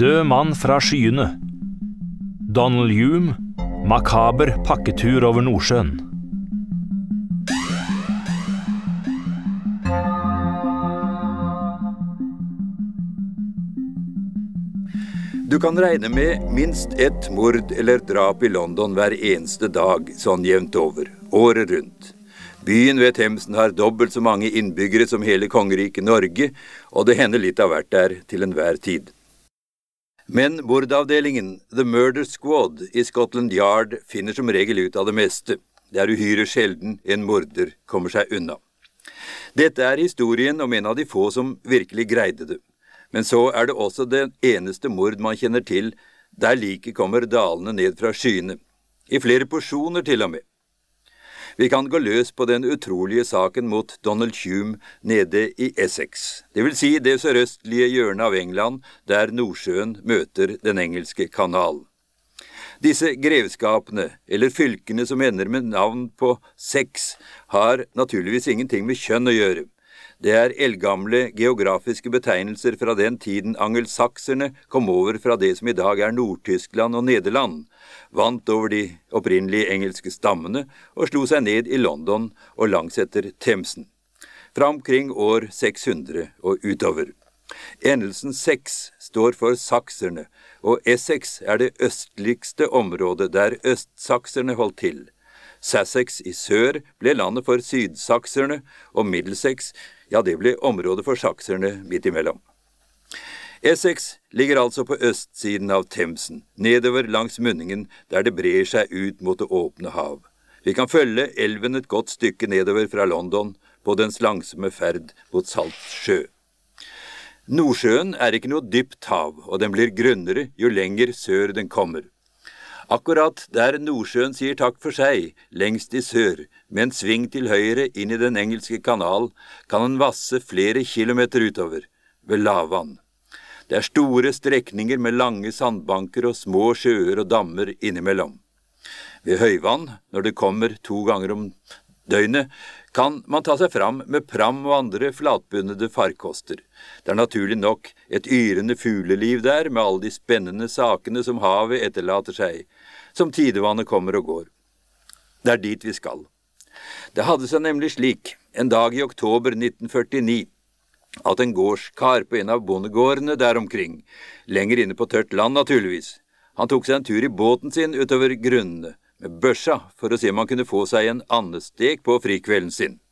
Død mann fra skyene. Donald Hume, makaber pakketur over Nordsjøen. Du kan regne med minst ett mord eller drap i London hver eneste dag, sånn jevnt over, året rundt. Byen ved Themsen har dobbelt så mange innbyggere som hele kongeriket Norge, og det hender litt av hvert der til enhver tid. Men mordavdelingen, The Murder Squad i Scotland Yard, finner som regel ut av det meste. Det er uhyre sjelden en morder kommer seg unna. Dette er historien om en av de få som virkelig greide det. Men så er det også det eneste mord man kjenner til, der liket kommer dalende ned fra skyene. I flere porsjoner til og med. Vi kan gå løs på den utrolige saken mot Donald Hume nede i Essex. Det vil si det sørøstlige hjørnet av England, der Nordsjøen møter den engelske kanal. Disse grevskapene, eller fylkene som ender med navn på sex, har naturligvis ingenting med kjønn å gjøre. Det er eldgamle geografiske betegnelser fra den tiden angelsakserne kom over fra det som i dag er Nord-Tyskland og Nederland, vant over de opprinnelige engelske stammene og slo seg ned i London og langsetter Themsen, fra omkring år 600 og utover. Endelsen 6 står for sakserne, og Essex er det østligste området der østsakserne holdt til. Sussex i sør ble landet for sydsakserne, og Middlesex, ja, det ble området for sakserne midt imellom. Essex ligger altså på østsiden av Themsen, nedover langs munningen der det brer seg ut mot det åpne hav. Vi kan følge elven et godt stykke nedover fra London på dens langsomme ferd mot salt sjø. Nordsjøen er ikke noe dypt hav, og den blir grunnere jo lenger sør den kommer. Akkurat der Nordsjøen sier takk for seg, lengst i sør, med en sving til høyre inn i den engelske kanal, kan den vasse flere kilometer utover, ved lavvann. Det er store strekninger med lange sandbanker og små sjøer og dammer innimellom. Ved høyvann, når det kommer 2 ganger om døgnet, kan man ta seg fram med pram og andre flatbunnede farkoster. Det er naturlig nok et yrende fugleliv der, med alle de spennende sakene som havet etterlater seg, som tidevannet kommer og går. Det er dit vi skal. Det hadde seg nemlig slik, en dag i oktober 1949, at en gårdskar på en av bondegårdene der omkring, lenger inne på tørt land naturligvis, han tok seg en tur i båten sin utover grunnene, med børsa for å se om han kunne få seg en andestek på frikvelden sin.